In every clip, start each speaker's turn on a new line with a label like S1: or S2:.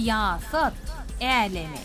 S1: Siyasat älemi.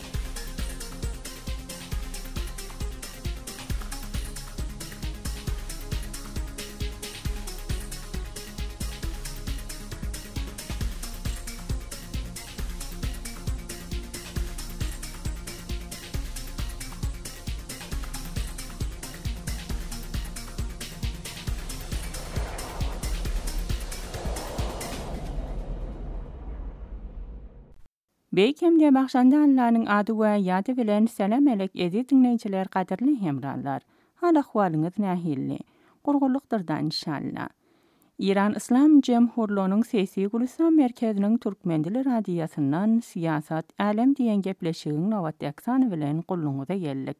S2: Beýkemde başlandanlaryň ady we ýady bilen selam elek ezi dinleýijiler gaderli hemranlar. Hal ahwalyňyz nähilli? Gurgurlukdyrdan inşallah. İran İslam Jemhurluğunyň Sesi Gulistan merkeziniň Türkmen dili radiýasyndan siyasat alem diýen gepleşigiň nowat ýaksany bilen gulluňyza geldik.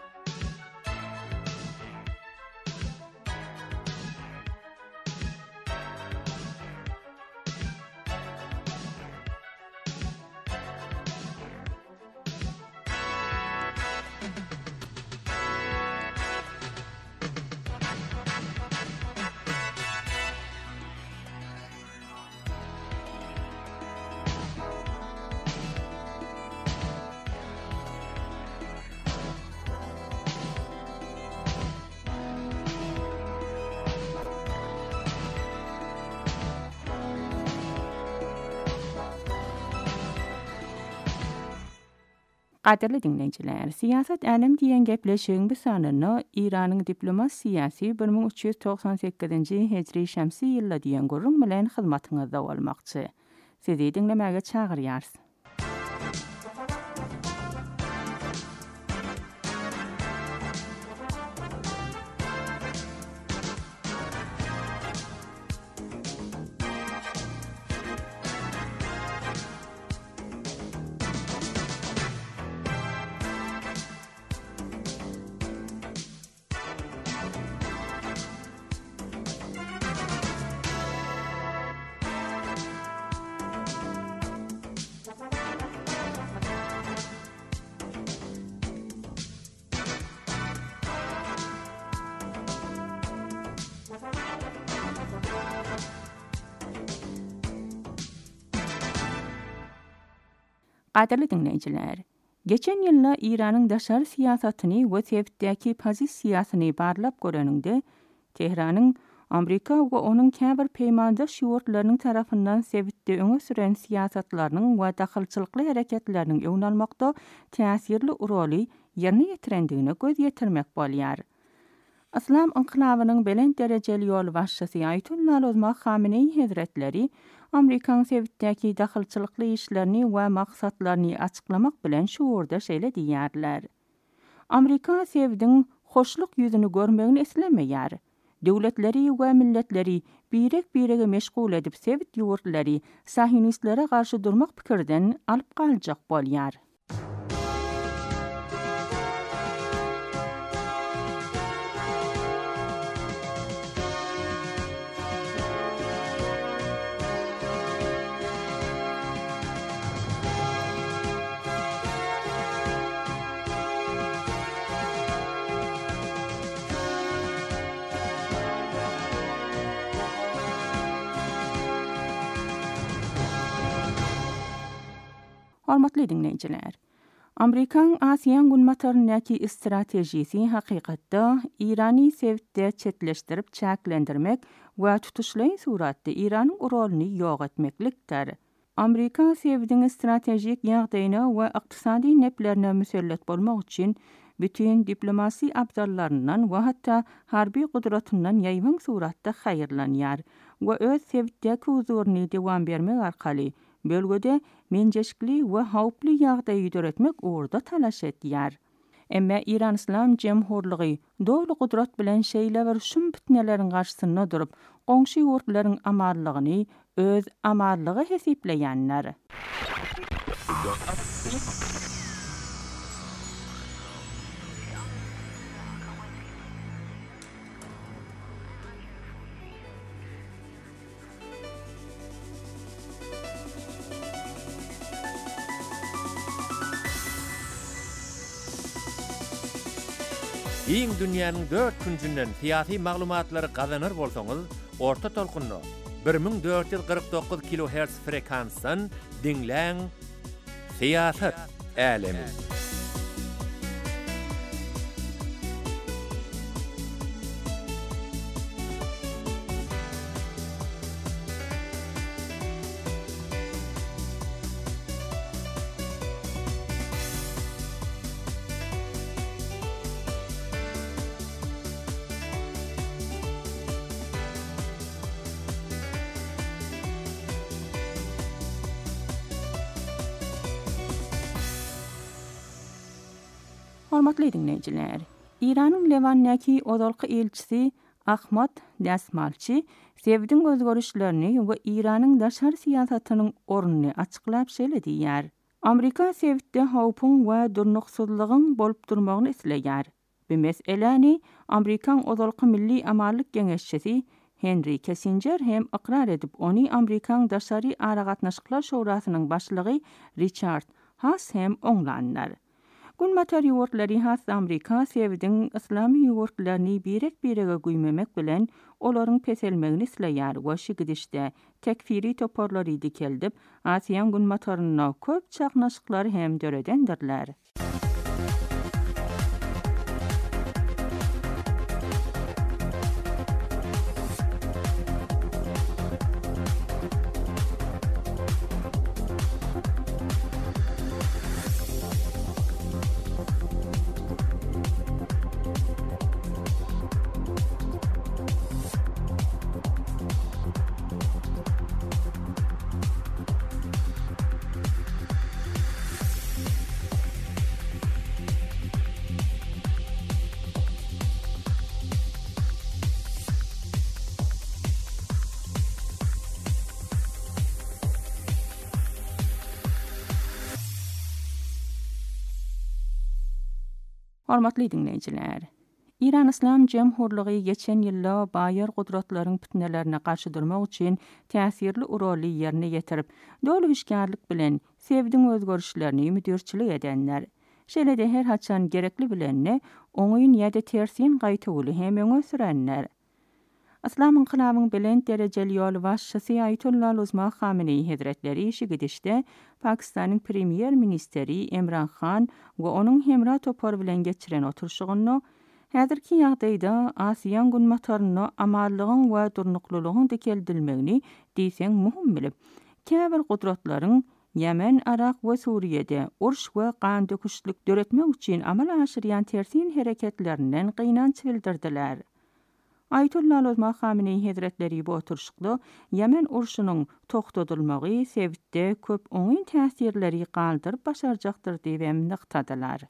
S2: Gaderli dinleýijiler, siyasat alem diýen gepleşigiň bu sanyny Iranyň diplomat siýasy 1398-nji hejri şämsi ýylda diýen gurrun bilen hyzmatyňyzda bolmakçy. Sizi dinlemäge çagyrýarys. Gaderli dinleýijiler, geçen ýylla Iranyň daşary siýasatyny we sebitdäki pozisiýasyny barlap göreninde Tehranyň Amerika we onuň käbir peýmandaş ýurtlarynyň tarapyndan sebitde öňe süren siýasatlarynyň we dahylçylykly hereketleriniň öňalmakda täsirli roly ýerine ýetirendigine göz ýetirmek bolýar. İslam inqilabynyň belent derejeli ýol başçysy Ayatullah Ozma Khamenei Hazretleri Amerikan sebitdäki dahylçylykly işlerini we maksatlaryny açyklamak bilen şuurda şeýle diýärler. Amerika sebidin hoşluk ýüzüni görmegini eslemeýär. Döwletleri we milletleri birege meşgul edip sebit ýurtlary sahinistlere garşy durmak pikirden alyp galjak bolýar. Hormatly dinleýijiler, Amerikan Asiýan günmatyrynyňky istratejisi hakykatda Irany sebitde çetleşdirip çäklendirmek we tutuşlaýan suratda Iranyň rolyny ýok etmeklikdir. Amerika sebidin stratejik ýagdaýyna we ykdysady neplerine müsellet bolmak üçin bütün diplomasi abzallaryndan we hatda harby gudratyndan ýaýwan suratda haýyrlanýar we öz sebitdäki huzuryny dewam bermek arkaly bölgede menjeşkli we hawply ýagdaý ýöretmek uğurda talaş etýär. Emma İran İslam Jemhurlugy dowly gudrat bilen şeýle bir şum pitneleriň garşysyna durup, goňşy ýurtlaryň amarlygyny öz amarlygy hesipleýänler.
S3: Iň dünýäniň 4 küncünden fiýaty maglumatlary gazanır bolsaňyz, orta tolkunly 1449 kHz frekansdan dinläň Siyaset älemi.
S2: Hormatly dinleyijiler. İranyň Lewandäki ozalky elçisi Ahmat Dasmalçy Sevdiň özgörüşlerini we İranyň daşary siýasatynyň ornuny açyklap şeýle Amerika Sevitde hawpyň we durnuksyzlygyň bolup durmagyny isleýär. Bu meseleni Amerikan ozalky milli amallyk geňeşçisi Henry Kissinger hem aqrar edip ony Amerikan daşary aragatnaşyklar şourasynyň başlygy Richard Haas hem oňlanlar. Günmatar ýurtlary has Amerika Sevidiň islamy ýurtlaryny birek-birege güýmemek bilen olaryň peselmegini isleýär we şu gidişde tekfiri toporlary dikeldip Asiýan günmataryna köp çaqnaşyklary hem döredendirler. Hormatly dinleyijiler. İran İslam Jemhurlygy geçen ýylda baýar gudratlaryň fitnelerine garşy durmak üçin täsirli uroly ýerine ýetirip, döwletçilik bilen Sevdiň özgörüşlerini müdirçilik edenler. Şeýle-de her haçan gerekli bilenne oňyň ýa-da tersin gaýtaguly hem öňe sürenler. İslam inqilabynyň belent derejeli ýol başçysy Aýatullah Uzma Khamenei Hazretleri işi gidişde Pakistanyň premier ministeri Imran Khan we onuň hemra topar bilen geçiren oturşugyny häzirki ýagdaýda Asiýan günmataryna amallygyň we durnuklulygyň dekeldilmegini diýseň muhim bilip, käbir gudratlaryň Yemen, Irak we Suriýede urş we gan döküşlik döretmek üçin amal aşyrýan tersin hereketlerinden gynanç bildirdiler. Aýatullah Uzma Khamenei Hazretleri bu oturşykda Yemen urşunyň toktatylmagy Sevitde köp oňy täsirleri galdyryp başarjakdyr diýip emnyktadylar.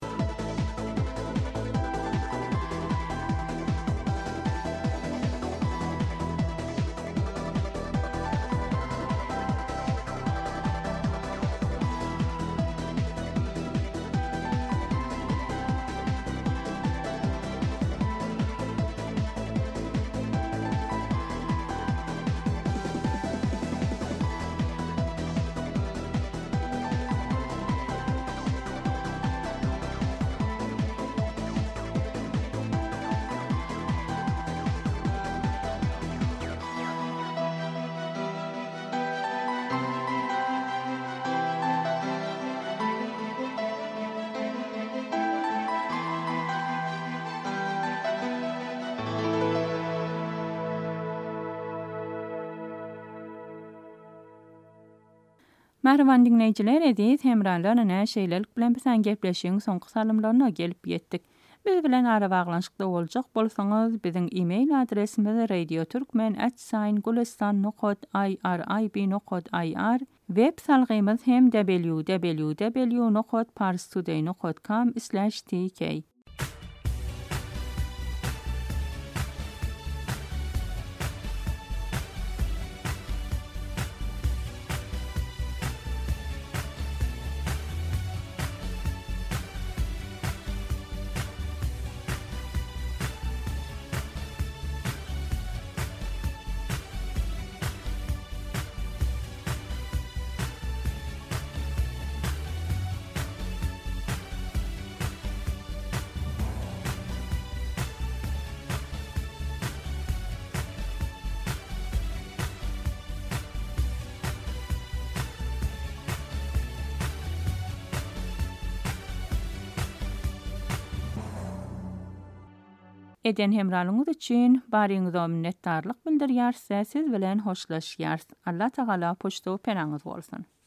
S2: Merhaban dinleyijiler, ediz hemralarına şeýlelik bilen bilen gepleşiň soňky salymlaryna gelip ýetdik. Biz bilen ara baglanşykda boljak bolsaňyz biziň e-mail adresimiz radioturkmen@gulistan.ir web salgymyz hem www.parstoday.com/tk. Eden hemralığınız için barýyňyza minnetdarlyk bildirýär. Siz bilen hoşlaşýar. Allah Taala poşto penanız bolsun.